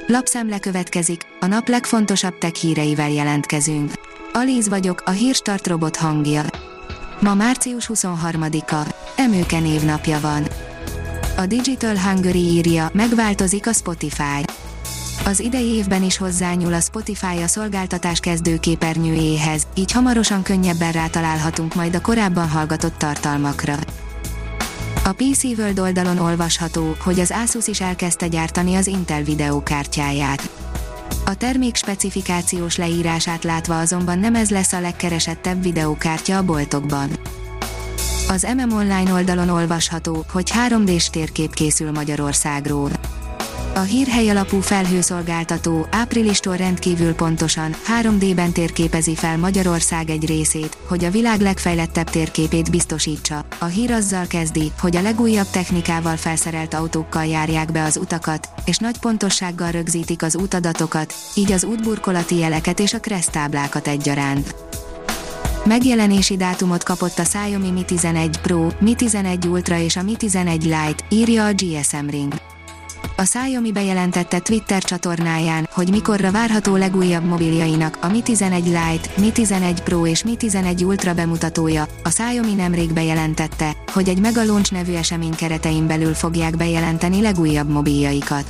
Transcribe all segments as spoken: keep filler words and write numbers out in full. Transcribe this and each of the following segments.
Lapszemle következik, a nap legfontosabb tech híreivel jelentkezünk. Alíz vagyok, a Hírstart robot hangja. Ma március huszonharmadika, Emőke névnapja van. A Digital Hungary írja, megváltozik a Spotify. Az idei évben is hozzányúl a Spotify a szolgáltatás kezdőképernyőjéhez, így hamarosan könnyebben rátalálhatunk majd a korábban hallgatott tartalmakra. A pé cé World oldalon olvasható, hogy az Asus is elkezdte gyártani az Intel videókártyáját. A termék specifikációs leírását látva azonban nem ez lesz a legkeresettebb videókártya a boltokban. Az em em Online oldalon olvasható, hogy három dés térkép készül Magyarországról. A hírhely alapú felhőszolgáltató áprilistól rendkívül pontosan, három dében térképezi fel Magyarország egy részét, hogy a világ legfejlettebb térképét biztosítsa. A hír azzal kezdi, hogy a legújabb technikával felszerelt autókkal járják be az utakat, és nagy pontossággal rögzítik az útadatokat, így az útburkolati jeleket és a kereszttáblákat egyaránt. Megjelenési dátumot kapott a Xiaomi Mi tizenegy Pro, Mi tizenegy Ultra és a Mi tizenegy Lite, írja a gé es em Ring. A Xiaomi bejelentette Twitter csatornáján, hogy mikorra várható legújabb mobiljainak a Mi tizenegy Lite, Mi tizenegy Pro és Mi tizenegy Ultra bemutatója. A Xiaomi nemrég bejelentette, hogy egy Mega Launch nevű esemény keretein belül fogják bejelenteni legújabb mobiljaikat.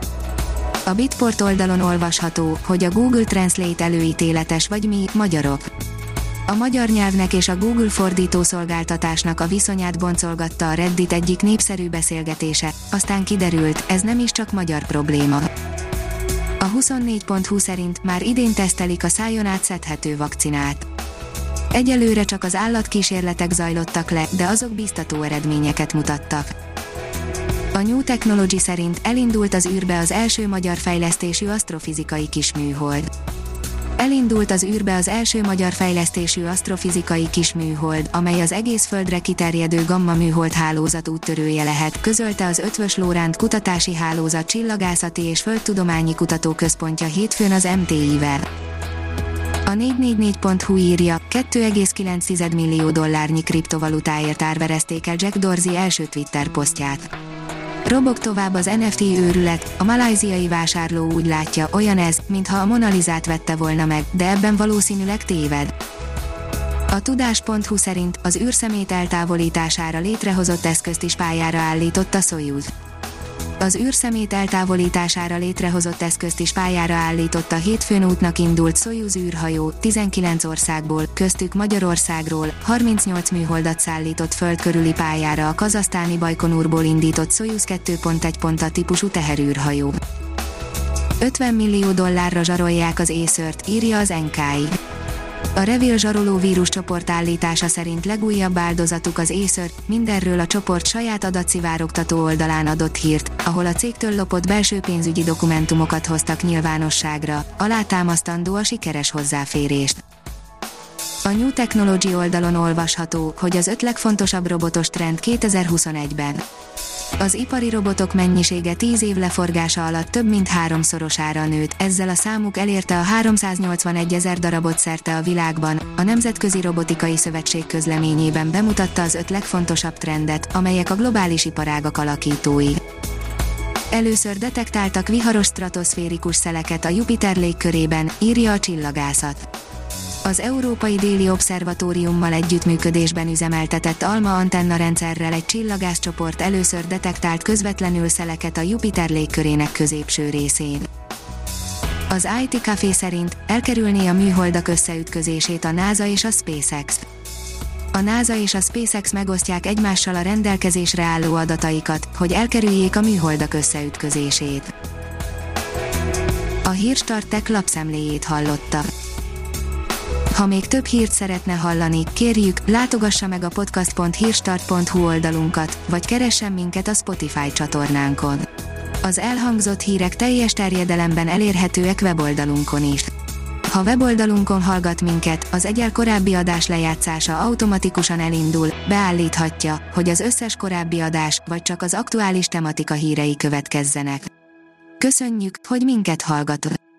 A Bitport oldalon olvasható, hogy a Google Translate előítéletes vagy mi, magyarok. A magyar nyelvnek és a Google fordító szolgáltatásnak a viszonyát boncolgatta a Reddit egyik népszerű beszélgetése, aztán kiderült, ez nem is csak magyar probléma. A huszonnégy pont hu szerint már idén tesztelik a szájon át szedhető vakcinát. Egyelőre csak az állatkísérletek zajlottak le, de azok biztató eredményeket mutattak. A New Technology szerint elindult az űrbe az első magyar fejlesztésű asztrofizikai kisműhold. Elindult az űrbe az első magyar fejlesztésű asztrofizikai kisműhold, amely az egész Földre kiterjedő gamma műhold hálózat úttörője lehet, közölte az Eötvös Loránd Kutatási Hálózat Csillagászati és Földtudományi Kutatóközpontja hétfőn az em té i-vel. A négy négy négy pont hu írja, két egész kilenc millió dollárnyi kriptovalutáért árverezték el Jack Dorsey első Twitter posztját. Robog tovább az en ef té őrület, a malajziai vásárló úgy látja, olyan ez, mintha a Mona Lisát vette volna meg, de ebben valószínűleg téved. A tudás pont hu szerint az űrszemét eltávolítására létrehozott eszközt is pályára állított a Szojuz. Az űrszemét eltávolítására létrehozott eszközt is pályára állított a hétfőn útnak indult Szojuz űrhajó, tizenkilenc országból, köztük Magyarországról, harmincnyolc műholdat szállított föld körüli pályára a kazahsztáni Bajkonurból indított Szojuz kettő pont egy a típusú teherűrhajó. ötven millió dollárra zsarolják az észört, írja az en ká i. A Revil zsaroló víruscsoport állítása szerint legújabb áldozatuk az Acer, mindenről a csoport saját adatszivárogtató oldalán adott hírt, ahol a cégtől lopott belső pénzügyi dokumentumokat hoztak nyilvánosságra, alátámasztandó a sikeres hozzáférést. A New Technology oldalon olvasható, hogy az öt legfontosabb robotos trend kétezer-huszonegyben. Az ipari robotok mennyisége tíz év leforgása alatt több mint háromszorosára nőtt, ezzel a számuk elérte a háromszáznyolcvanegy-ezer darabot szerte a világban. A Nemzetközi Robotikai Szövetség közleményében bemutatta az öt legfontosabb trendet, amelyek a globális iparágak alakítói. Először detektáltak viharos stratoszférikus szeleket a Jupiter légkörében, írja a Csillagászat. Az Európai Déli Obszervatóriummal együttműködésben üzemeltetett ALMA antenna rendszerrel egy csillagászcsoport először detektált közvetlenül szeleket a Jupiter légkörének középső részén. Az i té Café szerint elkerülné a műholdak összeütközését a NASA és a SpaceX. A NASA és a SpaceX megosztják egymással a rendelkezésre álló adataikat, hogy elkerüljék a műholdak összeütközését. A Hírstart Tech lapszemléjét hallotta. Ha még több hírt szeretne hallani, kérjük, látogassa meg a podcast pont hírstart pont hu oldalunkat, vagy keressen minket a Spotify csatornánkon. Az elhangzott hírek teljes terjedelemben elérhetőek weboldalunkon is. Ha weboldalunkon hallgat minket, az egyel korábbi adás lejátszása automatikusan elindul, beállíthatja, hogy az összes korábbi adás, vagy csak az aktuális tematika hírei következzenek. Köszönjük, hogy minket hallgatott!